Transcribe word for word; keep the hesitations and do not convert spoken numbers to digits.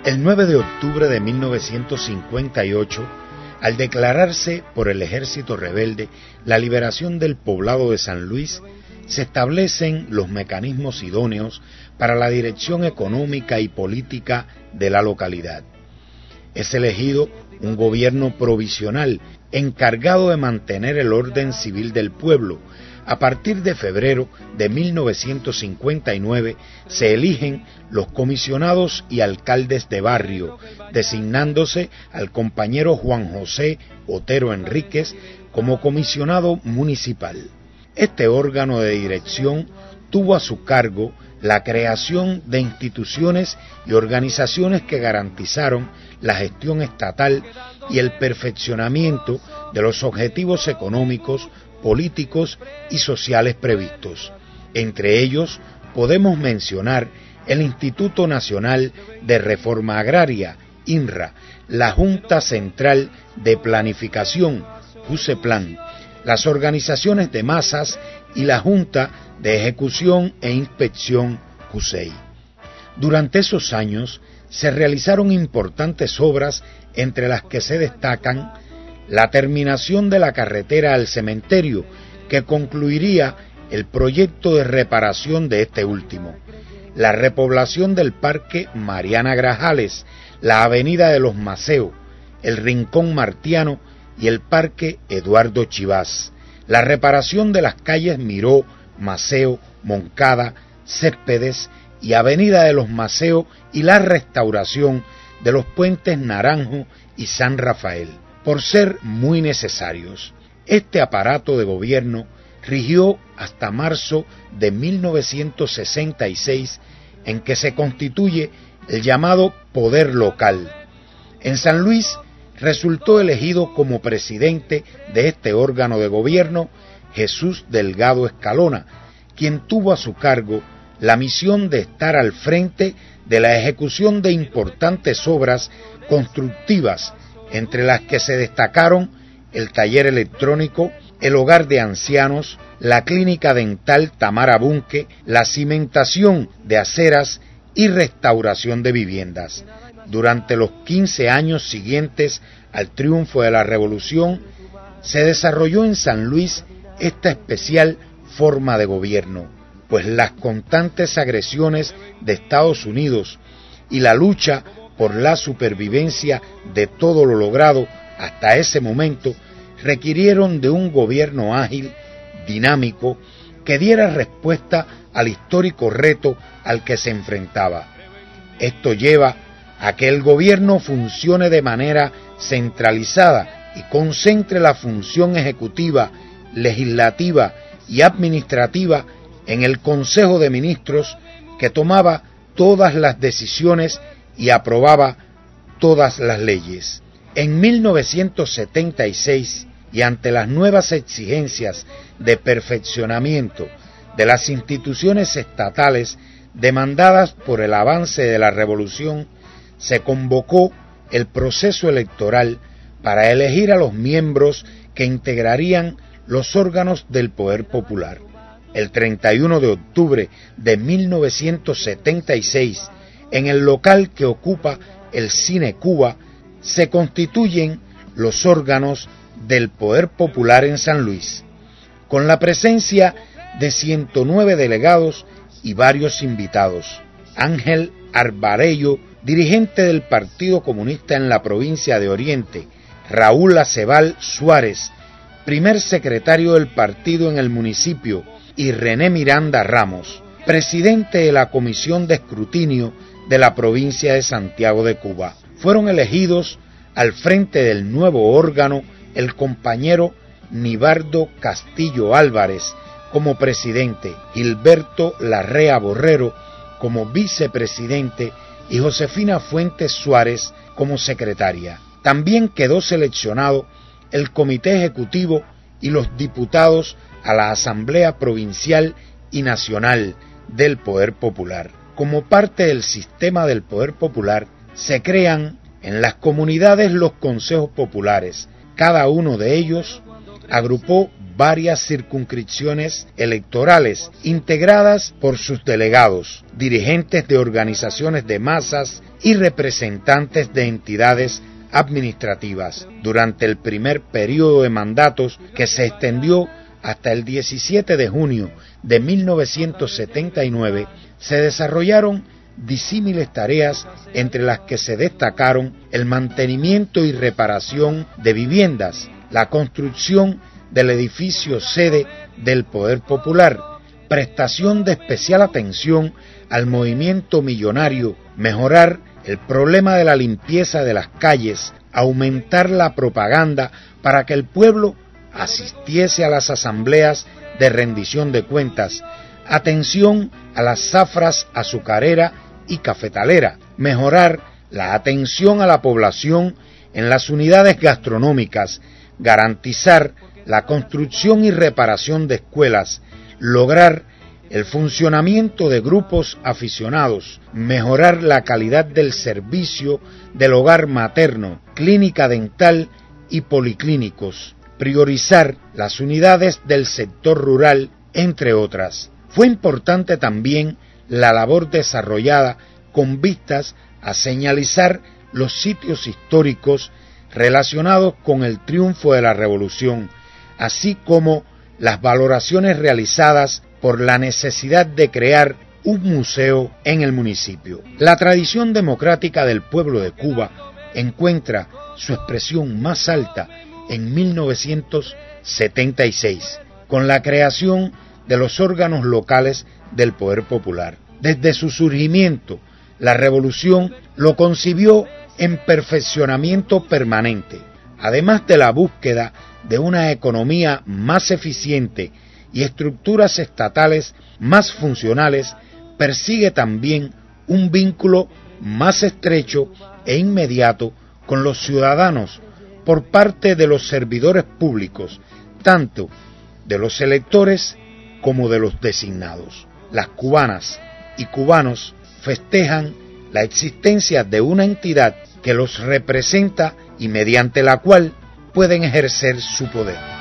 El nueve de octubre de mil novecientos cincuenta y ocho, al declararse por el ejército rebelde la liberación del poblado de San Luis, se establecen los mecanismos idóneos para la dirección económica y política de la localidad. Es elegido un gobierno provisional encargado de mantener el orden civil del pueblo. A partir de febrero de mil novecientos cincuenta y nueve se eligen los comisionados y alcaldes de barrio, designándose al compañero Juan José Otero Enríquez como comisionado municipal. Este órgano de dirección tuvo a su cargo la creación de instituciones y organizaciones que garantizaron la gestión estatal y el perfeccionamiento de los objetivos económicos, políticos y sociales previstos. Entre ellos podemos mencionar el Instituto Nacional de Reforma Agraria, INRA, la Junta Central de Planificación, JUCEPLAN, las organizaciones de masas y la Junta de Ejecución e Inspección, JUSEI. Durante esos años se realizaron importantes obras, entre las que se destacan la terminación de la carretera al cementerio, que concluiría el proyecto de reparación de este último, la repoblación del Parque Mariana Grajales, la Avenida de los Maceos, el Rincón Martiano y el Parque Eduardo Chivás, la reparación de las calles Miró, Maceo, Moncada, Céspedes y Avenida de los Maceos y la restauración de los puentes Naranjo y San Rafael, por ser muy necesarios. Este aparato de gobierno rigió hasta marzo de mil novecientos sesenta y seis, en que se constituye el llamado Poder Local. En San Luis resultó elegido como presidente de este órgano de gobierno Jesús Delgado Escalona, quien tuvo a su cargo la misión de estar al frente de la ejecución de importantes obras constructivas, entre las que se destacaron el taller electrónico, el hogar de ancianos, la clínica dental Tamara Bunque, la cimentación de aceras y restauración de viviendas. Durante los quince años siguientes al triunfo de la Revolución, se desarrolló en San Luis esta especial forma de gobierno, pues las constantes agresiones de Estados Unidos y la lucha por la supervivencia de todo lo logrado hasta ese momento requirieron de un gobierno ágil, dinámico, que diera respuesta al histórico reto al que se enfrentaba. Esto lleva a que el gobierno funcione de manera centralizada y concentre la función ejecutiva, legislativa y administrativa en el Consejo de Ministros, que tomaba todas las decisiones y aprobaba todas las leyes. En mil novecientos setenta y seis, y ante las nuevas exigencias de perfeccionamiento de las instituciones estatales demandadas por el avance de la Revolución, se convocó el proceso electoral para elegir a los miembros que integrarían los órganos del Poder Popular. El treinta y uno de octubre de mil novecientos setenta y seis, en el local que ocupa el Cine Cuba, se constituyen los órganos del Poder Popular en San Luis, con la presencia de ciento nueve delegados y varios invitados. Ángel Arbarello, dirigente del Partido Comunista en la provincia de Oriente; Raúl Acebal Suárez, primer secretario del partido en el municipio; y René Miranda Ramos, presidente de la Comisión de Escrutinio de la provincia de Santiago de Cuba. Fueron elegidos al frente del nuevo órgano el compañero Nibardo Castillo Álvarez como presidente, Gilberto Larrea Borrero como vicepresidente y Josefina Fuentes Suárez como secretaria. También quedó seleccionado el comité ejecutivo y los diputados a la Asamblea Provincial y Nacional del Poder Popular. Como parte del sistema del Poder Popular, se crean en las comunidades los consejos populares. Cada uno de ellos agrupó varias circunscripciones electorales integradas por sus delegados, dirigentes de organizaciones de masas y representantes de entidades administrativas, durante el primer periodo de mandatos que se extendió hasta el diecisiete de junio de mil novecientos setenta y nueve, se desarrollaron disímiles tareas, entre las que se destacaron el mantenimiento y reparación de viviendas, la construcción del edificio sede del Poder Popular, prestación de especial atención al movimiento millonario, mejorar el problema de la limpieza de las calles, aumentar la propaganda para que el pueblo asistiese a las asambleas de rendición de cuentas, atención a las zafras azucarera y cafetalera, mejorar la atención a la población en las unidades gastronómicas, garantizar la construcción y reparación de escuelas, lograr el funcionamiento de grupos aficionados, mejorar la calidad del servicio del hogar materno, clínica dental y policlínicos, priorizar las unidades del sector rural, entre otras. Fue importante también la labor desarrollada con vistas a señalizar los sitios históricos relacionados con el triunfo de la Revolución, así como las valoraciones realizadas por la necesidad de crear un museo en el municipio. La tradición democrática del pueblo de Cuba encuentra su expresión más alta en mil novecientos setenta y seis, con la creación de los órganos locales del Poder Popular. Desde su surgimiento, la revolución lo concibió en perfeccionamiento permanente, además de la búsqueda de una economía más eficiente y estructuras estatales más funcionales, persigue también un vínculo más estrecho e inmediato con los ciudadanos por parte de los servidores públicos, tanto de los electores como de los designados. Las cubanas y cubanos festejan la existencia de una entidad que los representa y mediante la cual pueden ejercer su poder.